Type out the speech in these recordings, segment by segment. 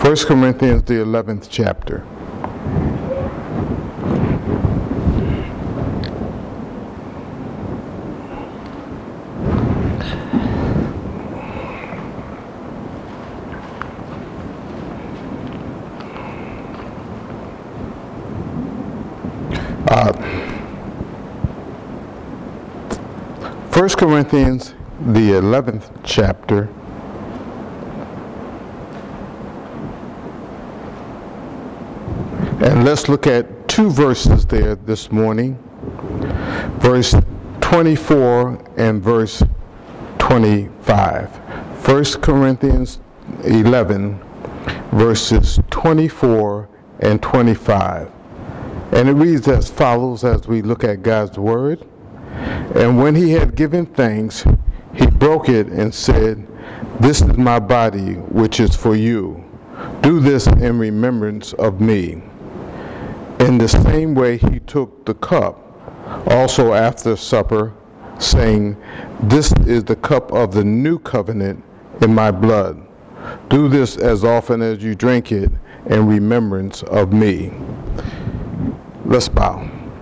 1 Corinthians, the 11th chapter. First Corinthians, the 11th chapter. And let's look at two verses there this morning. Verse 24 and verse 25. 1 Corinthians 11, verses 24 and 25. And it reads as follows as we look at God's word. And when he had given thanks, he broke it and said, "This is my body, which is for you. Do this in remembrance of me." In the same way he took the cup also after supper, saying, "This is the cup of the new covenant in my blood. Do this as often as you drink it in remembrance of me." Let's bow.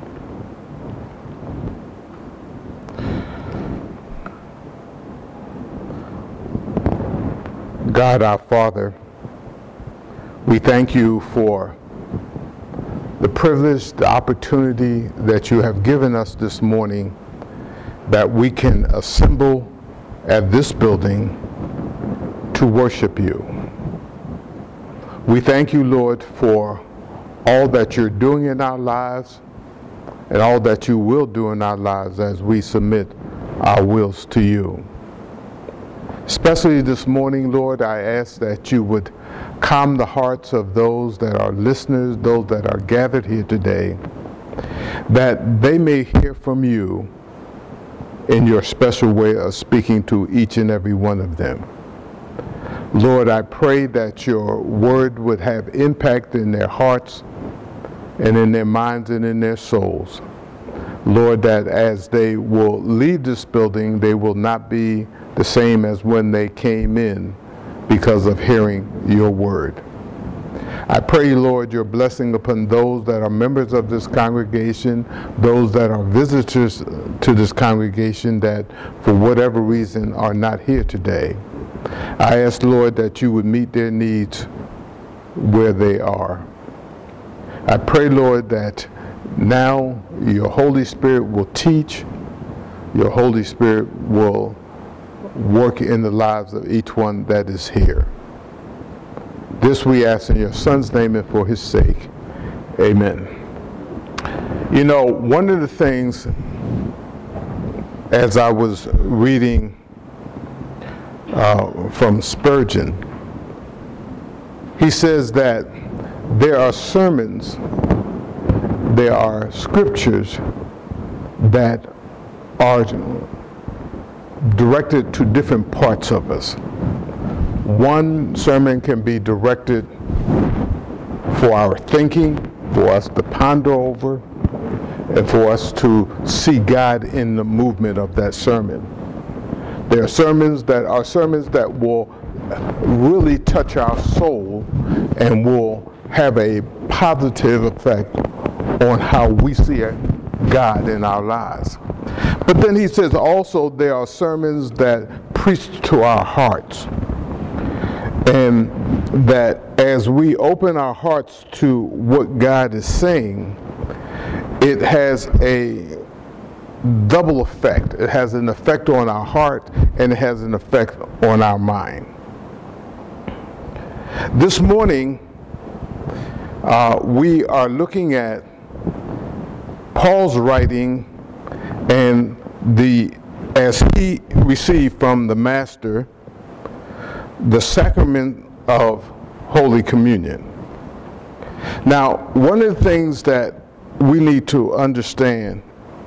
God our Father, we thank you for the privilege, the opportunity that you have given us this morning, that we can assemble at this building to worship you. We thank you, Lord, for all that you're doing in our lives and all that you will do in our lives as we submit our wills to you. Especially this morning, Lord, I ask that you would calm the hearts of those that are listeners, those that are gathered here today, that they may hear from you in your special way of speaking to each and every one of them. Lord, I pray that your word would have impact in their hearts and in their minds and in their souls. Lord, that as they will leave this building, they will not be the same as when they came in because of hearing your word. I pray, Lord, your blessing upon those that are members of this congregation, those that are visitors to this congregation that for whatever reason are not here today. I ask, Lord, that you would meet their needs where they are. I pray, Lord, that now your Holy Spirit will teach, your Holy Spirit will work in the lives of each one that is here. This we ask in your Son's name and for his sake. Amen. You know, one of the things, as I was reading from Spurgeon, he says that there are sermons, there are scriptures that are directed to different parts of us. One sermon can be directed for our thinking, for us to ponder over, and for us to see God in the movement of that sermon. There are sermons that will really touch our soul and will have a positive effect on how we see God in our lives. But then he says also there are sermons that preach to our hearts. And that as we open our hearts to what God is saying, it has a double effect. It has an effect on our heart and it has an effect on our mind. This morning, we are looking at Paul's writing and as he received from the Master the sacrament of Holy Communion. Now, one of the things that we need to understand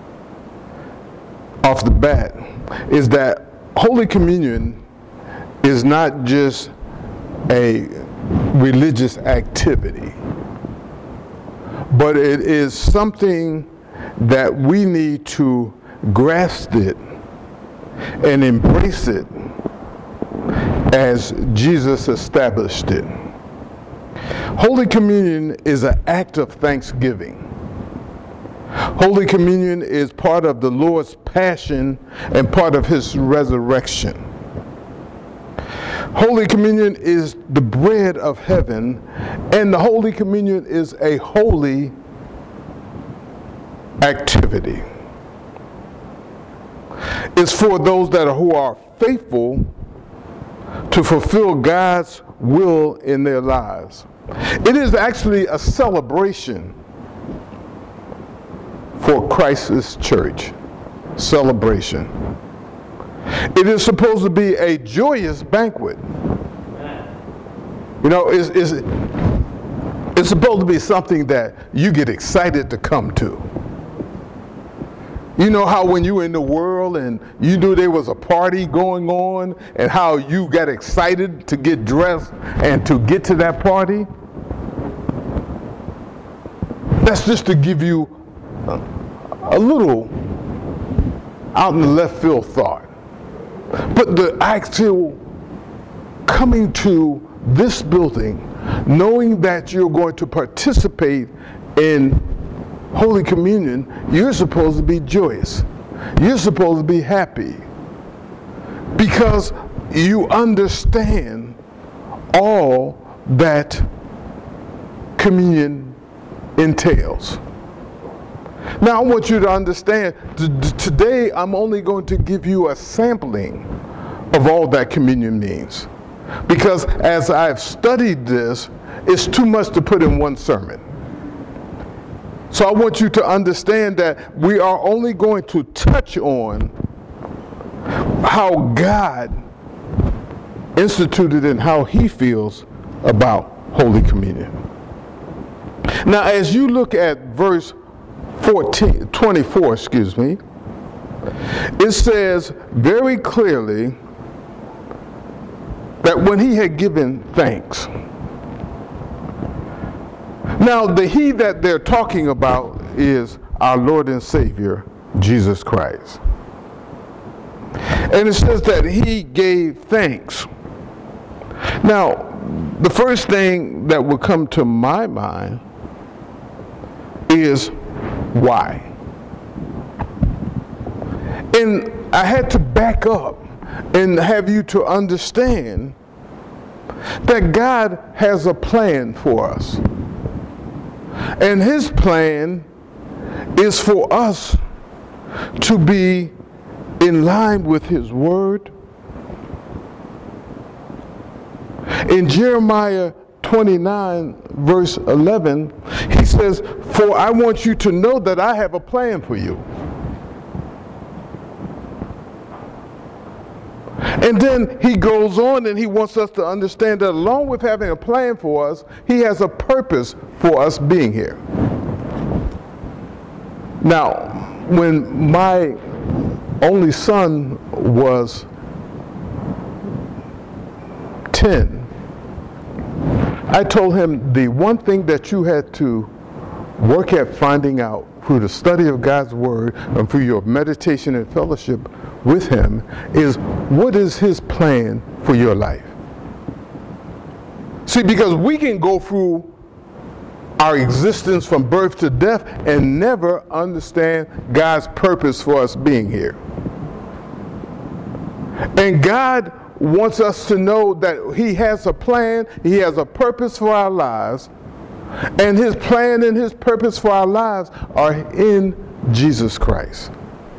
off the bat is that Holy Communion is not just a religious activity, but it is something that we need to grasp it and embrace it as Jesus established it. Holy Communion is an act of thanksgiving. Holy Communion is part of the Lord's passion and part of his resurrection. Holy Communion is the bread of heaven, and the Holy Communion is a holy activity. It's for those who are faithful to fulfill God's will in their lives. It is actually a celebration for Christ's church. Celebration. It is supposed to be a joyous banquet. You know, it's supposed to be something that you get excited to come to. You know how when you were in the world and you knew there was a party going on and how you got excited to get dressed and to get to that party? That's just to give you a little out in the left field thought. But the actual coming to this building, knowing that you're going to participate in Holy Communion, you're supposed to be joyous. You're supposed to be happy because you understand all that communion entails. Now I want you to understand, today I'm only going to give you a sampling of all that communion means. Because as I've studied this, it's too much to put in one sermon. So I want you to understand that we are only going to touch on how God instituted and how he feels about Holy Communion. Now as you look at verse 24, it says very clearly that when he had given thanks. Now, the he that they're talking about is our Lord and Savior, Jesus Christ. And it says that he gave thanks. Now, the first thing that will come to my mind is why. And I had to back up and have you to understand that God has a plan for us. And his plan is for us to be in line with his word. In Jeremiah 29, verse 11, he says, "For I want you to know that I have a plan for you." And then he goes on and he wants us to understand that along with having a plan for us, he has a purpose for us being here. Now, when my only son was 10, I told him the one thing that you had to work at finding out through the study of God's word and through your meditation and fellowship with him is, what is his plan for your life? See, because we can go through our existence from birth to death and never understand God's purpose for us being here. And God wants us to know that he has a plan, he has a purpose for our lives, and his plan and his purpose for our lives are in Jesus Christ.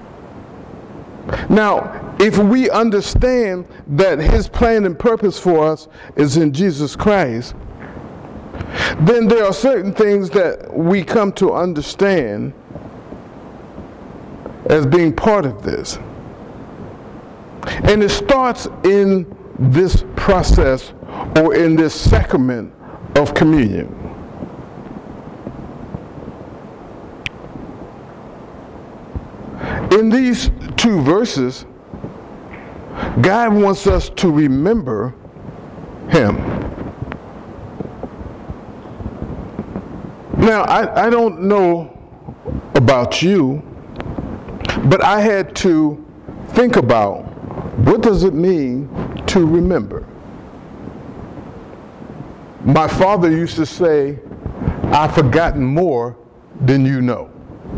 Now, if we understand that his plan and purpose for us is in Jesus Christ, then there are certain things that we come to understand as being part of this. And it starts in this process or in this sacrament of communion. In these two verses, God wants us to remember him. Now, I don't know about you, but I had to think about, what does it mean to remember? My father used to say, I've forgotten more than you know.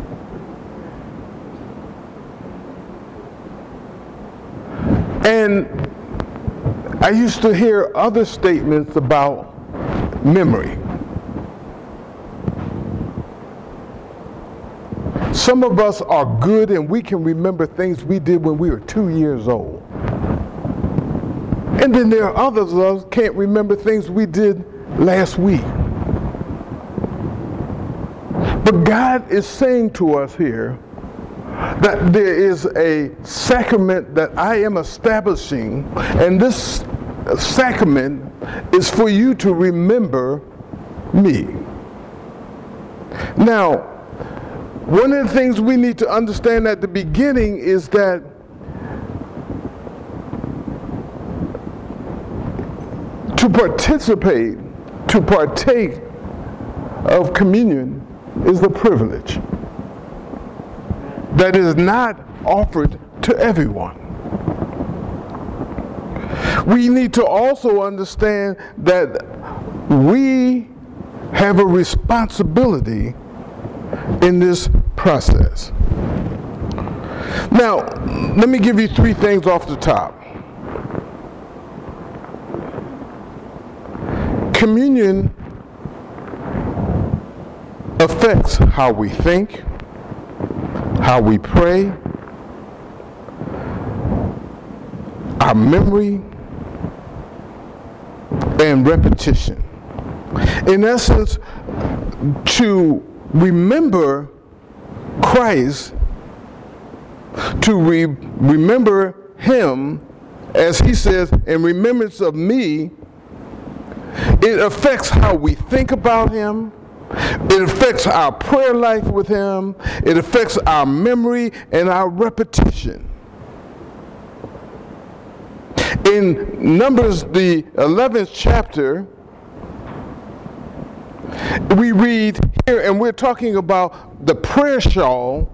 And I used to hear other statements about memory. Some of us are good and we can remember things we did when we were 2 years old. And then there are others of us can't remember things we did last week. But God is saying to us here that there is a sacrament that I am establishing, and this sacrament is for you to remember me. Now, one of the things we need to understand at the beginning is that to partake of communion is a privilege that is not offered to everyone. We need to also understand that we have a responsibility in this process. Now, let me give you 3 things off the top. Communion affects how we think, how we pray, our memory, and repetition. In essence, to remember Christ, to remember Him, as He says, in remembrance of me, it affects how we think about Him. It affects our prayer life with Him. It affects our memory and our repetition. In Numbers, the 11th chapter, we read here, and we're talking about the prayer shawl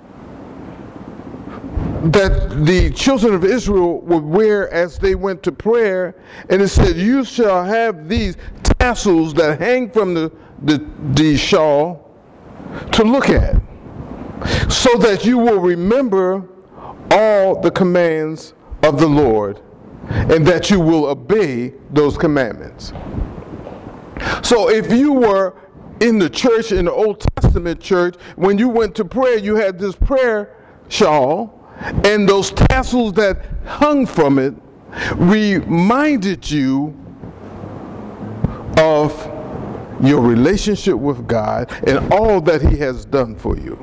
that the children of Israel would wear as they went to prayer. And it said, you shall have these tassels that hang from the shawl to look at, so that you will remember all the commands of the Lord, and that you will obey those commandments. So if you were in the church, in the Old Testament church, when you went to prayer, you had this prayer shawl, and those tassels that hung from it reminded you of your relationship with God and all that He has done for you.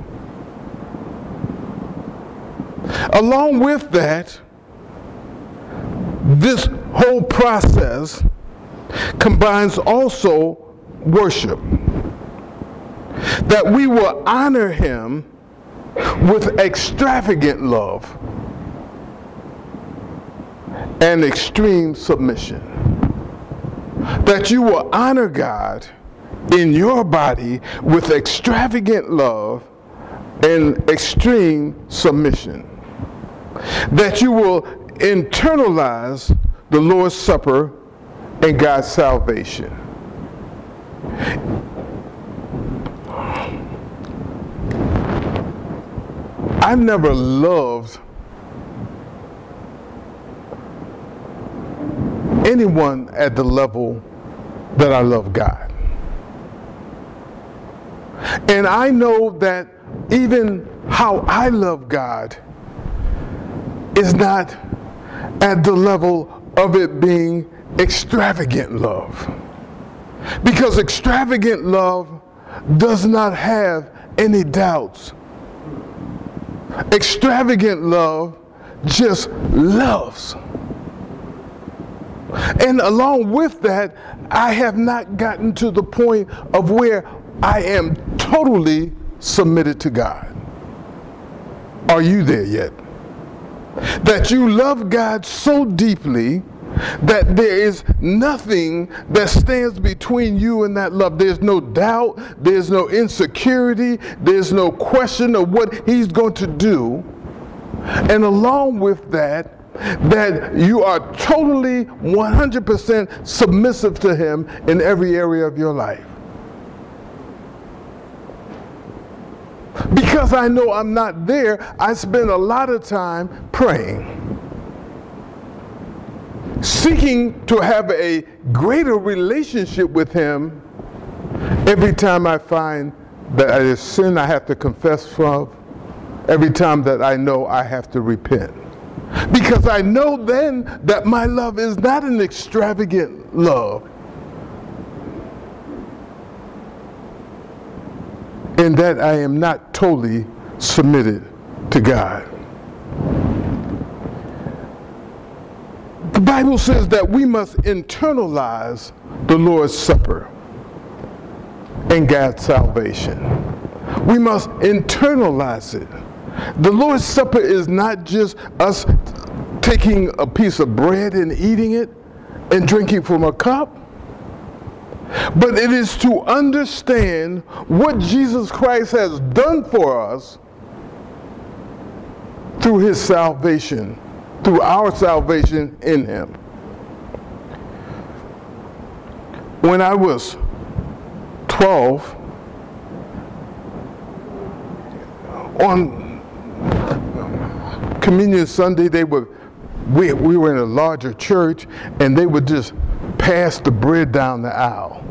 Along with that, this whole process combines also worship. That we will honor Him with extravagant love and extreme submission. That you will honor God in your body with extravagant love and extreme submission. That you will internalize the Lord's Supper and God's salvation. I've never loved anyone at the level that I love God. And I know that even how I love God is not at the level of it being extravagant love. Because extravagant love does not have any doubts. Extravagant love just loves. And along with that, I have not gotten to the point of where I am totally submitted to God. Are you there yet? That you love God so deeply that there is nothing that stands between you and that love. There's no doubt, there's no insecurity, there's no question of what He's going to do. And along with that, that you are totally 100% submissive to Him in every area of your life. Because I know I'm not there, I spend a lot of time praying, seeking to have a greater relationship with Him every time I find that there's sin I have to confess from, every time that I know I have to repent. Because I know then that my love is not an extravagant love, and that I am not totally submitted to God. The Bible says that we must internalize the Lord's Supper and God's salvation. We must internalize it. The Lord's Supper is not just us taking a piece of bread and eating it and drinking from a cup, but it is to understand what Jesus Christ has done for us through His salvation, through our salvation in Him. When I was 12, on Communion Sunday, we were in a larger church, and they would just pass the bread down the aisle.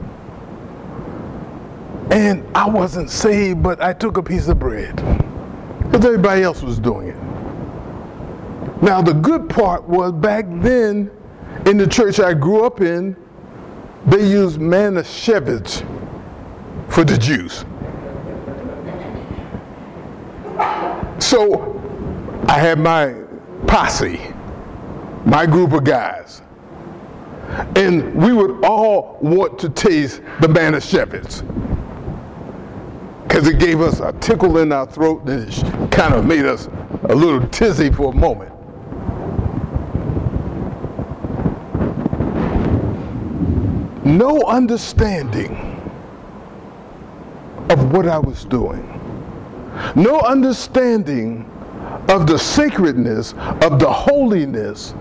And I wasn't saved, but I took a piece of bread because everybody else was doing it. Now, the good part was back then in the church I grew up in, they used Manischewitz for the juice. So I had my posse, my group of guys, and we would all want to taste the Manischewitz because it gave us a tickle in our throat and it kind of made us a little tizzy for a moment. No understanding of what I was doing. No understanding of the sacredness, of the holiness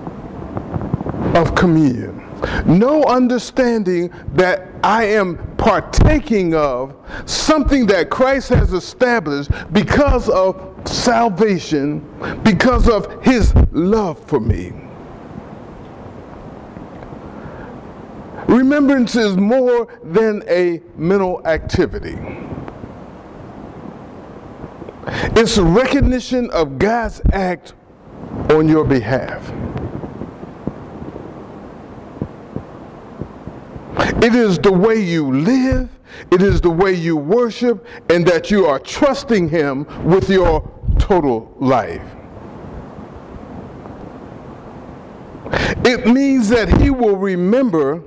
of communion. No understanding that I am partaking of something that Christ has established because of salvation, because of His love for me. Remembrance is more than a mental activity. It's a recognition of God's act on your behalf. It is the way you live, it is the way you worship, and that you are trusting Him with your total life. It means that He will remember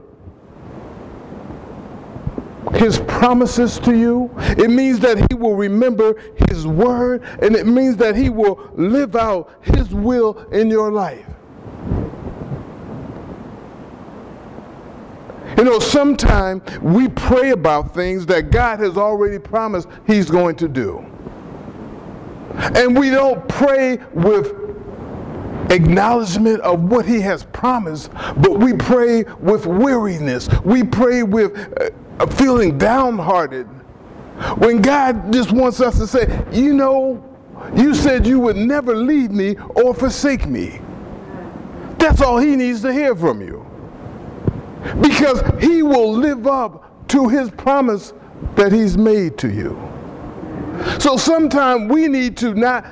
His promises to you. It means that He will remember His word, and it means that He will live out His will in your life. You know, sometimes we pray about things that God has already promised He's going to do. And we don't pray with acknowledgement of what He has promised, but we pray with weariness. We pray with feeling downhearted. When God just wants us to say, you know, you said you would never leave me or forsake me. That's all He needs to hear from you. Because He will live up to His promise that He's made to you. So sometimes we need to not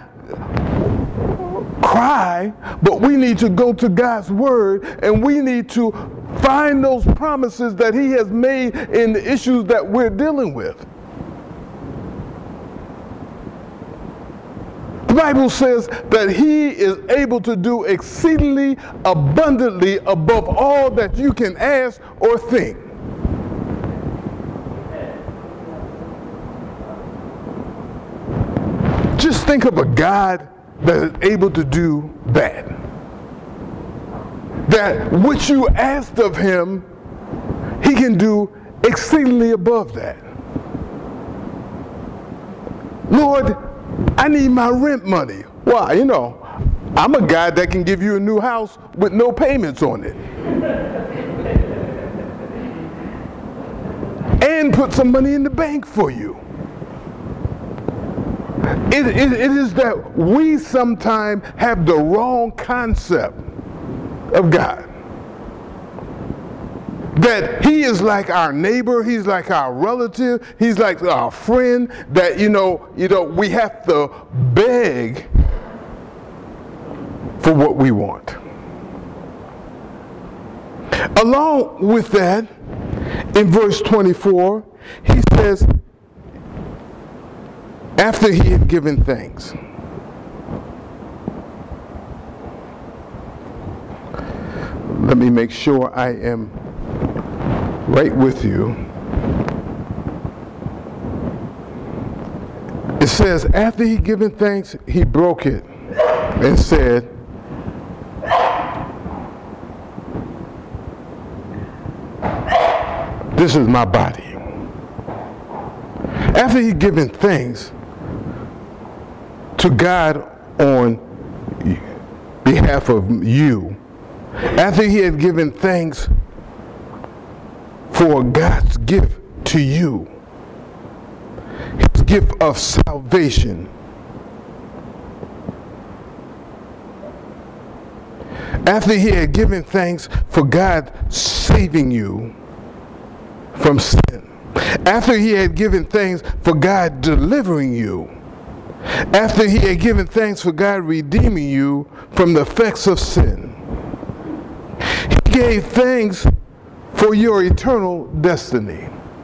cry, but we need to go to God's word, and we need to find those promises that He has made in the issues that we're dealing with. The Bible says that He is able to do exceedingly abundantly above all that you can ask or think. Just think of a God that is able to do that. That what you asked of Him, He can do exceedingly above that. Lord, I need my rent money. Why? You know, I'm a guy that can give you a new house with no payments on it. And put some money in the bank for you. It is that we sometimes have the wrong concept of God. That he is like our neighbor, he's like our relative, he's like our friend, that we have to beg for what we want. Along with that, in verse 24, he says, after he had given thanks. Let me make sure I am right with you. It says, after he given thanks, he broke it and said, this is my body. After he given thanks to God on behalf of you, after he had given thanks for God's gift to you, his gift of salvation, after he had given thanks for God saving you from sin, after he had given thanks for God delivering you, after he had given thanks for God redeeming you from the effects of sin, he gave thanks for your eternal destiny.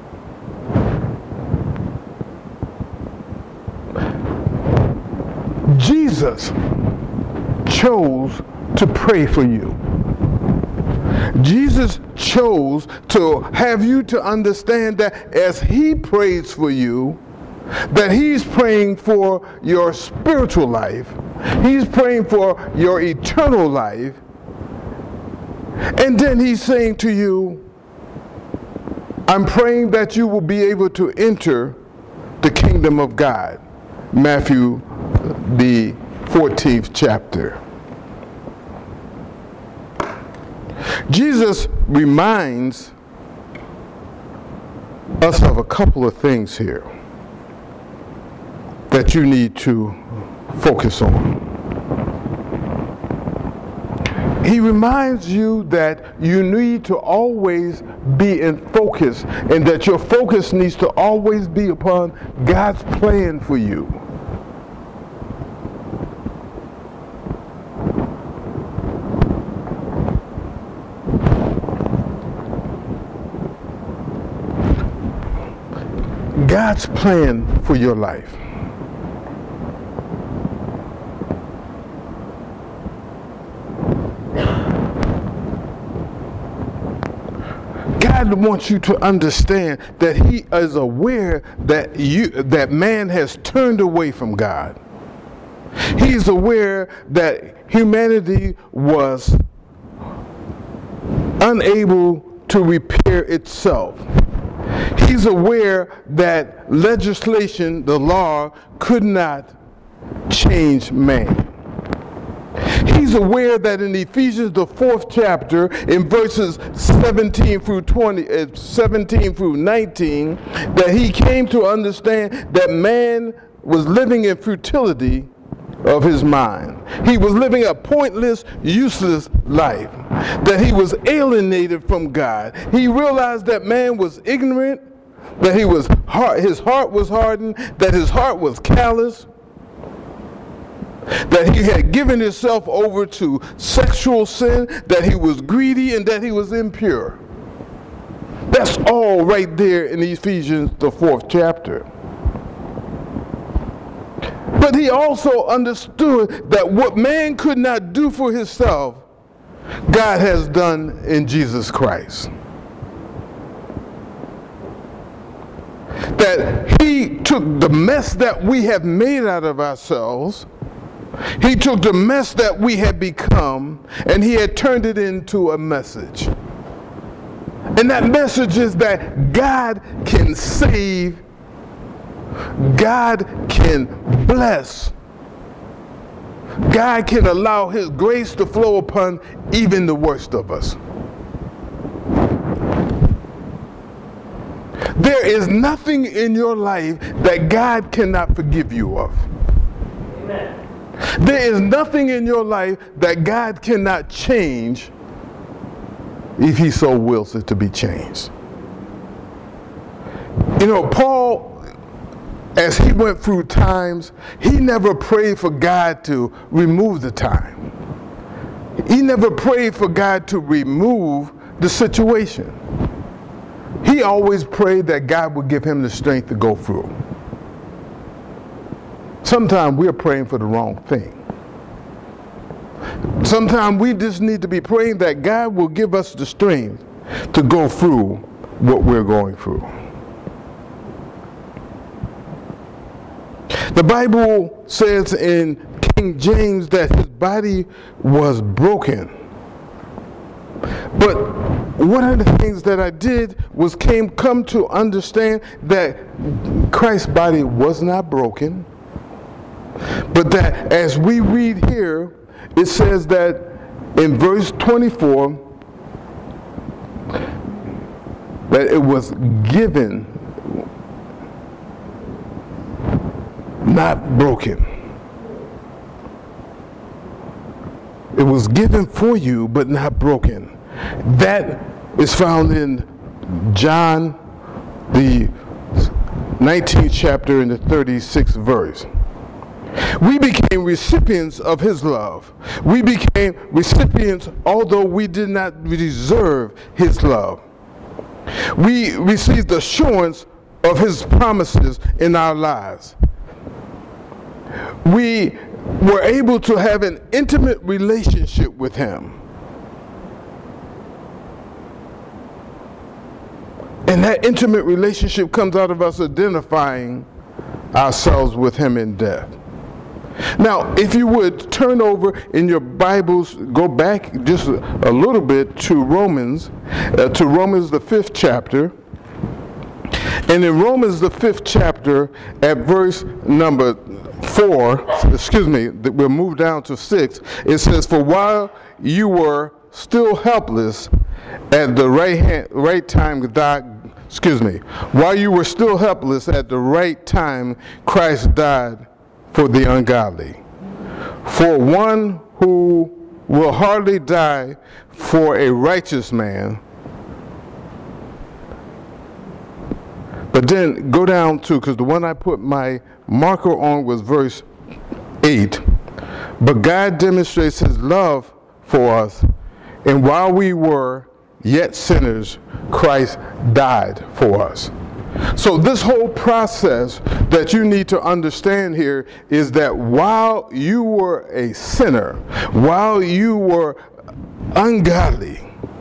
Jesus chose to pray for you. Jesus chose to have you to understand that as he prays for you, that he's praying for your spiritual life. He's praying for your eternal life. And then he's saying to you, I'm praying that you will be able to enter the kingdom of God. Matthew, the 14th chapter. Jesus reminds us of a couple of things here that you need to focus on. He reminds you that you need to always be in focus, and that your focus needs to always be upon God's plan for you. God's plan for your life. God wants you to understand that he is aware that man has turned away from God. He's aware that humanity was unable to repair itself. He's aware that legislation, the law, could not change man. He's aware that in Ephesians, the 4th chapter, in verses 17 through 19, that he came to understand that man was living in futility of his mind. He was living a pointless, useless life, that he was alienated from God. He realized that man was ignorant, that his heart was hardened, that his heart was callous, that he had given himself over to sexual sin, that he was greedy, and that he was impure. That's all right there in Ephesians, the 4th chapter. But he also understood that what man could not do for himself, God has done in Jesus Christ. That he took the mess that we have made out of ourselves, he took the mess that we had become, and he had turned it into a message. And that message is that God can save, God can bless, God can allow His grace to flow upon even the worst of us. There is nothing in your life that God cannot forgive you of. Amen. There is nothing in your life that God cannot change if He so wills it to be changed. You know, Paul, as he went through times, he never prayed for God to remove the time. He never prayed for God to remove the situation. He always prayed that God would give him the strength to go through. Sometimes we're praying for the wrong thing. Sometimes we just need to be praying that God will give us the strength to go through what we're going through. The Bible says in King James that his body was broken. But one of the things that I did was come to understand that Christ's body was not broken, but that as we read here, it says that in verse 24, that it was given, not broken. It was given for you, but not broken. That is found in John, the 19th chapter and the 36th verse. We became recipients of His love. We became recipients although we did not deserve His love. We received assurance of His promises in our lives. We were able to have an intimate relationship with Him. And that intimate relationship comes out of us identifying ourselves with Him in death. Now, if you would turn over in your Bibles, go back just a little bit to Romans, the 5th chapter. And in Romans, the 5th chapter, at verse number 4, we'll move down to 6, it says, "For while you were still helpless at the right time, while you were still helpless at the right time, Christ died for the ungodly. For one who will hardly die for a righteous man." But then go down to, because the one I put my marker on was verse 8. "But God demonstrates His love for us, and while we were yet sinners, Christ died for us." So this whole process that you need to understand here is that while you were a sinner, while you were ungodly,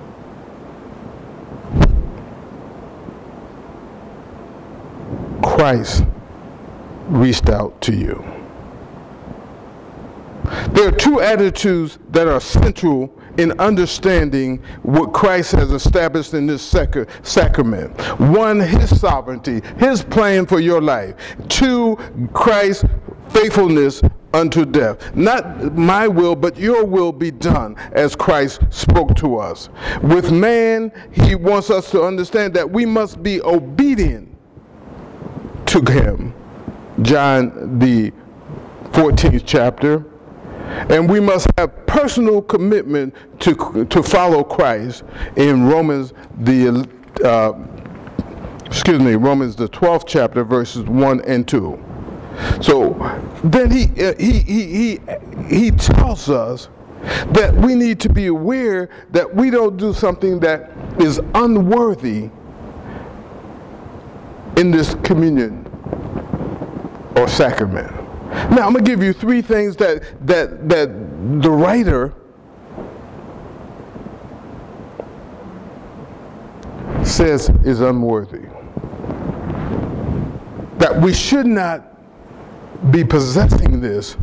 Christ reached out to you. There are two attitudes that are central in understanding what Christ has established in this sacrament. One, His sovereignty, His plan for your life. Two, Christ's faithfulness unto death. Not my will, but your will be done, as Christ spoke to us. With man, He wants us to understand that we must be obedient to Him. John, the 14th chapter. And we must have personal commitment to follow Christ in Romans the 12th chapter, verses 1 and 2. So then he tells us that we need to be aware that we don't do something that is unworthy in this communion or sacrament. Now, I'm going to give you three things that the writer says is unworthy. That we should not be possessing this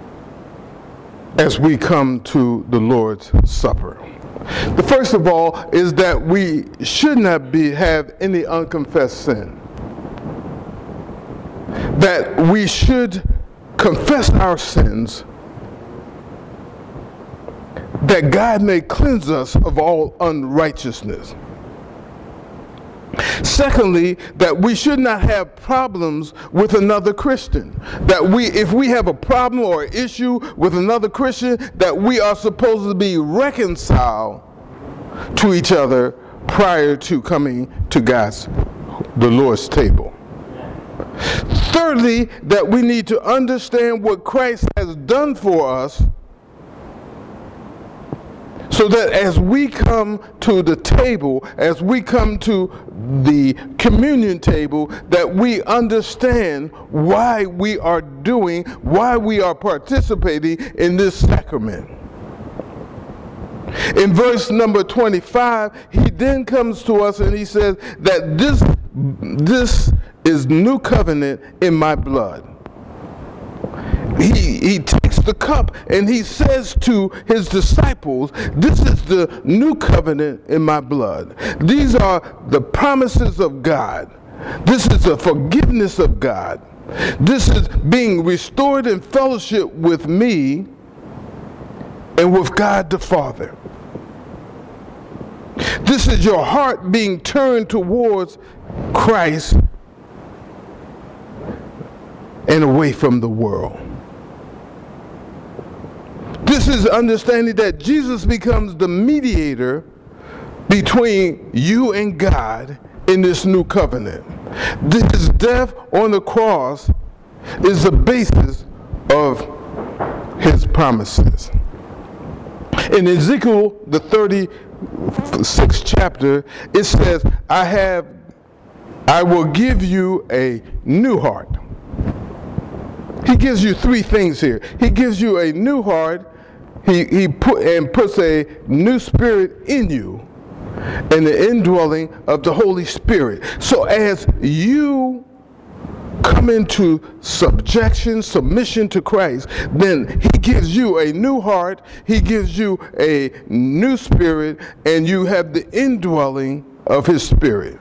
as we come to the Lord's Supper. The first of all is that we should not have any unconfessed sin. That we should confess our sins that God may cleanse us of all unrighteousness. Secondly, that we should not have problems with another Christian. That if we have a problem or issue with another Christian, that we are supposed to be reconciled to each other prior to coming to the Lord's table. Thirdly, that we need to understand what Christ has done for us, so that as we come to the table, as we come to the communion table, that we understand why we are participating in this sacrament. In verse number 25, he then comes to us and he says that this is new covenant in my blood. He takes the cup and he says to his disciples, this is the new covenant in my blood. These are the promises of God. This is the forgiveness of God. This is being restored in fellowship with me and with God the Father. This is your heart being turned towards Christ and away from the world. This is understanding that Jesus becomes the mediator between you and God in this new covenant. This death on the cross is the basis of his promises. In Ezekiel, the 36th chapter, it says, I will give you a new heart. He gives you three things here. He gives you a new heart. He puts a new spirit in you, and the indwelling of the Holy Spirit. So as you come into submission to Christ, then he gives you a new heart, he gives you a new spirit, and you have the indwelling of his spirit.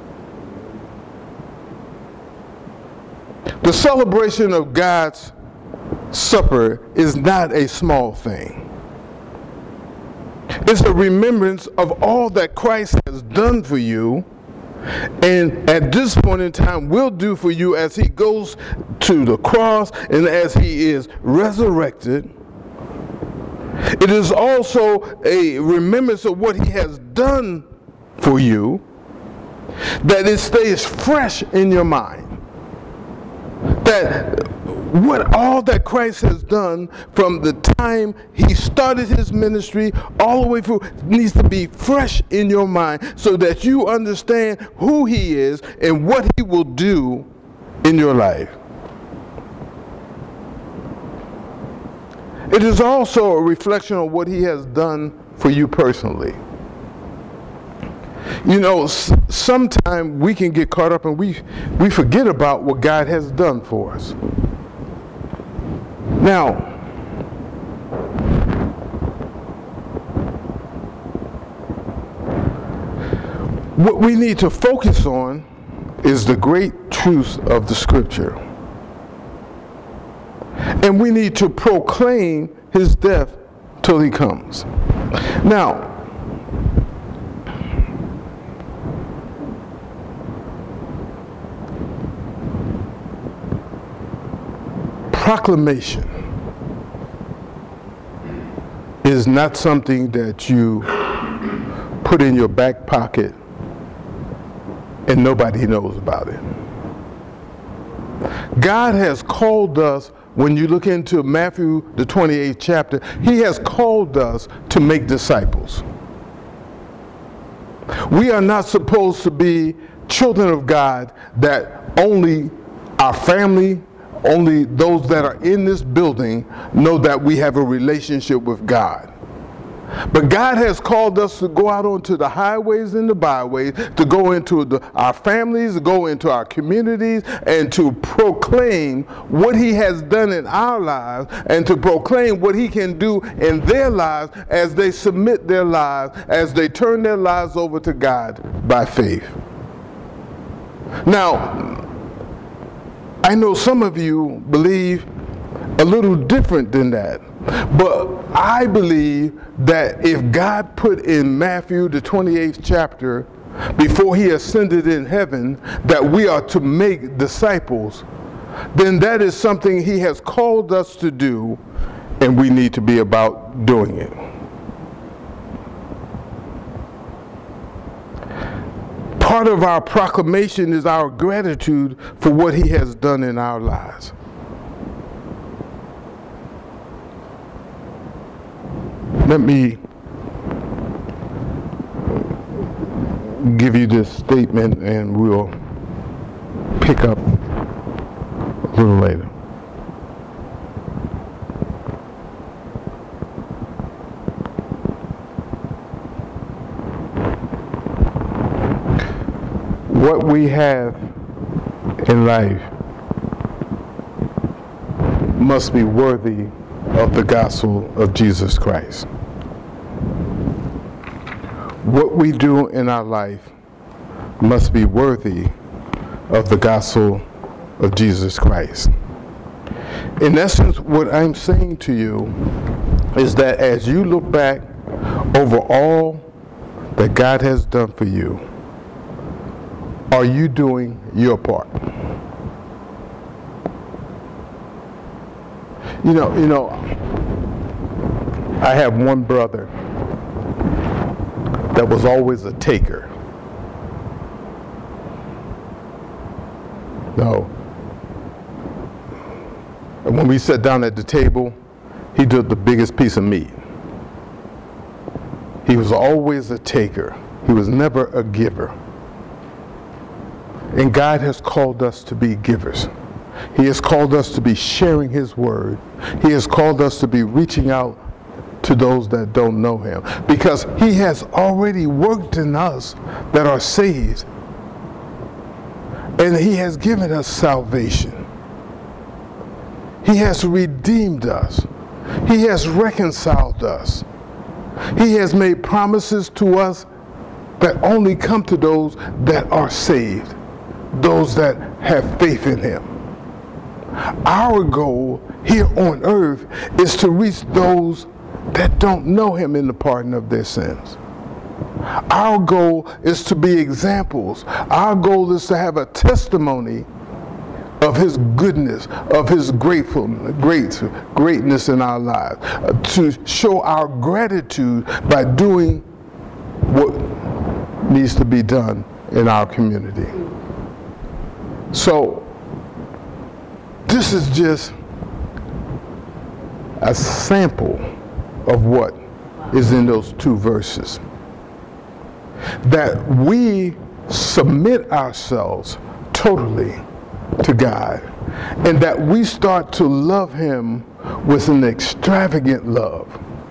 The celebration of God's supper is not a small thing. It's a remembrance of all that Christ has done for you, and at this point in time will do for you as he goes to the cross and as he is resurrected. It is also a remembrance of what he has done for you, that it stays fresh in your mind. That what all that Christ has done from the time he started his ministry all the way through needs to be fresh in your mind, so that you understand who he is and what he will do in your life. It is also a reflection of what he has done for you personally. You know, sometimes we can get caught up and we forget about what God has done for us. Now, what we need to focus on is the great truths of the Scripture. And we need to proclaim his death till he comes. Now, proclamation is not something that you put in your back pocket and nobody knows about it. God has called us, when you look into Matthew, the 28th chapter, he has called us to make disciples. We are not supposed to be children of God that only our family, only those that are in this building know that we have a relationship with God. But God has called us to go out onto the highways and the byways, to go into our families, to go into our communities, and to proclaim what he has done in our lives, and to proclaim what he can do in their lives as they submit their lives, as they turn their lives over to God by faith. Now, I know some of you believe a little different than that. But I believe that if God put in Matthew, the 28th chapter, before he ascended in heaven, that we are to make disciples, then that is something he has called us to do, and we need to be about doing it. Part of our proclamation is our gratitude for what he has done in our lives. Let me give you this statement and we'll pick up a little later. What we have in life must be worthy of the gospel of Jesus Christ. What we do in our life must be worthy of the gospel of Jesus Christ. In essence, what I'm saying to you is that as you look back over all that God has done for you, are you doing your part? You know, I have one brother that was always a taker. No. And when we sat down at the table, he took the biggest piece of meat. He was always a taker. He was never a giver. And God has called us to be givers. He has called us to be sharing his word. He has called us to be reaching out to those that don't know him, because he has already worked in us that are saved, and he has given us salvation. He has redeemed us. He has reconciled us. He has made promises to us that only come to those that are saved, those that have faith in him. Our goal here on earth is to reach those that don't know him in the pardon of their sins. Our goal is to be examples. Our goal is to have a testimony of his goodness, of his greatness in our lives, to show our gratitude by doing what needs to be done in our community. So, this is just a sample of what is in those two verses. That we submit ourselves totally to God, and that we start to love him with an extravagant love.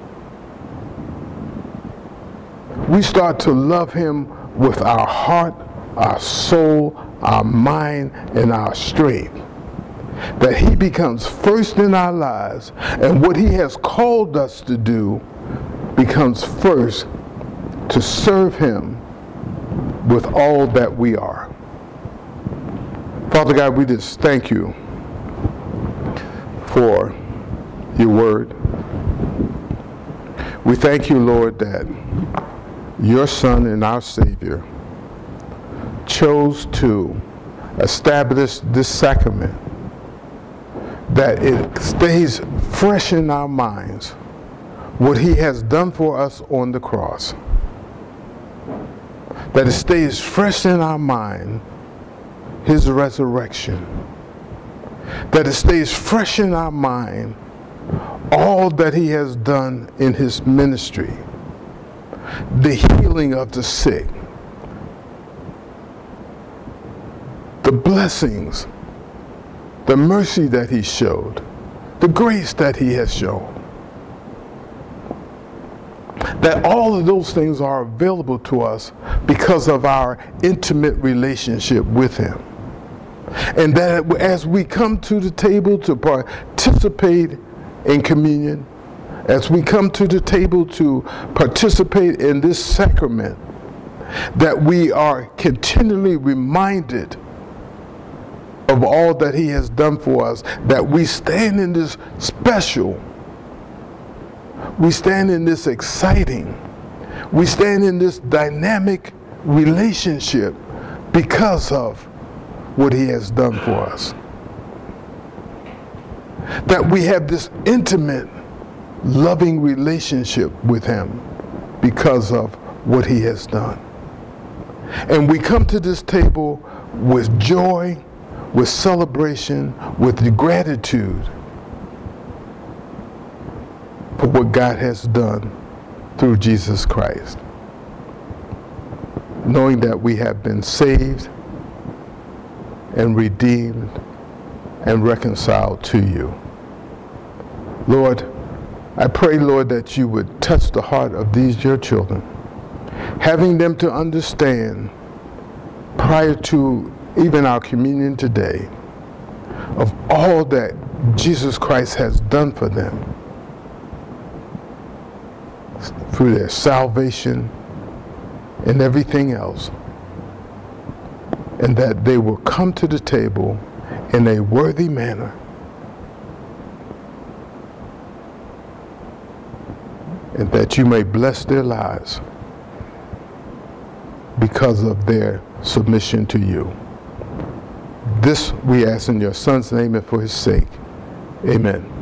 We start to love him with our heart, our soul, our mind, and our strength. That he becomes first in our lives, and what he has called us to do becomes first, to serve him with all that we are. Father God, we just thank you for your word. We thank you, Lord, that your Son and our Savior chose to establish this sacrament, that it stays fresh in our minds what he has done for us on the cross. That it stays fresh in our mind his resurrection. That it stays fresh in our mind all that he has done in his ministry. The healing of the sick. The blessings. The mercy that he showed. The grace that he has shown. That all of those things are available to us because of our intimate relationship with him. And that as we come to the table to participate in communion, as we come to the table to participate in this sacrament, that we are continually reminded of all that he has done for us, that we stand in this special we stand in this exciting, we stand in this dynamic relationship because of what he has done for us. That we have this intimate, loving relationship with him because of what he has done. And we come to this table with joy, with celebration, with gratitude for what God has done through Jesus Christ. Knowing that we have been saved and redeemed and reconciled to you. Lord, I pray, Lord, that you would touch the heart of these your children, having them to understand prior to even our communion today of all that Jesus Christ has done for them through their salvation and everything else, and that they will come to the table in a worthy manner and that you may bless their lives because of their submission to you. This we ask in your Son's name and for his sake. Amen.